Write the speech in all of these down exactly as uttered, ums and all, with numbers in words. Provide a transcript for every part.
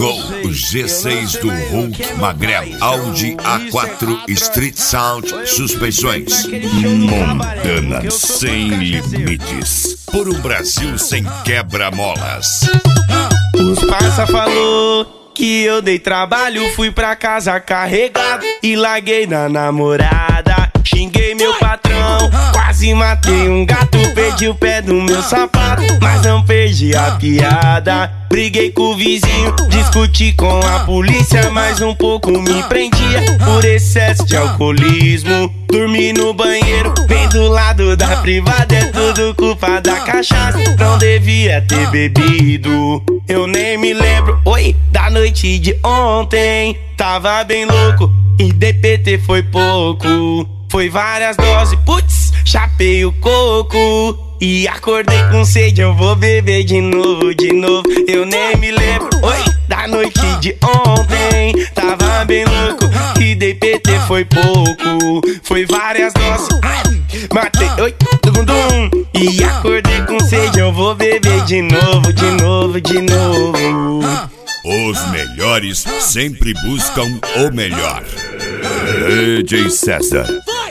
Gol, o G seis do Hulk Magrelo, Audi A quatro Street Sound, suspensões. Montana sem limites, por um Brasil sem quebra-molas. Os parça falou que eu dei trabalho, fui pra casa carregado e larguei na namorada. Xinguei meu patrão, quase matei um gato, perdi o pé do meu sapato, mas não perdi a piada. Briguei com o vizinho, discuti com a polícia, mas um pouco me prendia por excesso de alcoolismo. Dormi no banheiro, bem do lado da privada, é tudo culpa da cachaça, não devia ter bebido. Eu nem me lembro, oi, da noite de ontem, tava bem louco e D P T foi pouco. Foi várias doses, putz, chapei o coco e acordei com sede, eu vou beber de novo, de novo. Eu nem me lembro, oi, da noite de ontem, tava bem louco e D P T foi pouco. Foi várias doses, matei, oi, dum dum, e acordei com sede, eu vou beber de novo, de novo, de novo. Os melhores sempre buscam o melhor. D J César.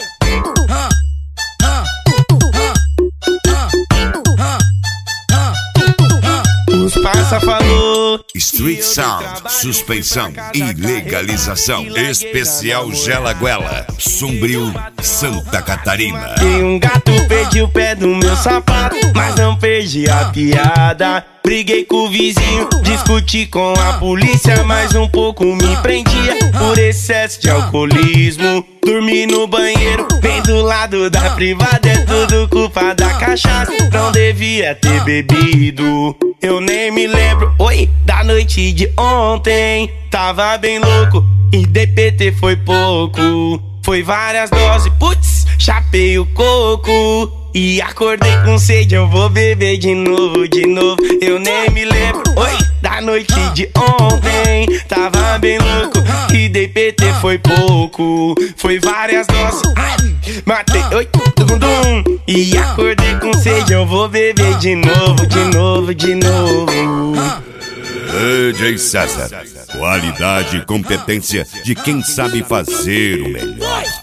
Os parça falou Street Sound, suspensão e legalização. Especial Gelaguela, Sombrio, Santa Catarina. Dei um gato, perdi o pé do meu sapato, mas não perdi a piada. Briguei com o vizinho, discuti com a polícia, mas um pouco me prendia por excesso de alcoolismo. Dormi no banheiro, bem do lado da privada, é tudo culpa da cachaça, não devia ter bebido. Eu nem me lembro, oi, da noite de ontem, tava bem louco e D P T foi pouco. Foi várias doses, putz, chapei o coco e acordei com sede, eu vou beber de novo, de novo. Eu nem me lembro, oi, da noite de ontem, tava bem louco e D P T foi pouco. Foi várias doses, matei, oi, dum dum, e acordei com sede, eu vou beber de novo, de novo, de novo. D J César, qualidade e competência de quem sabe fazer o melhor.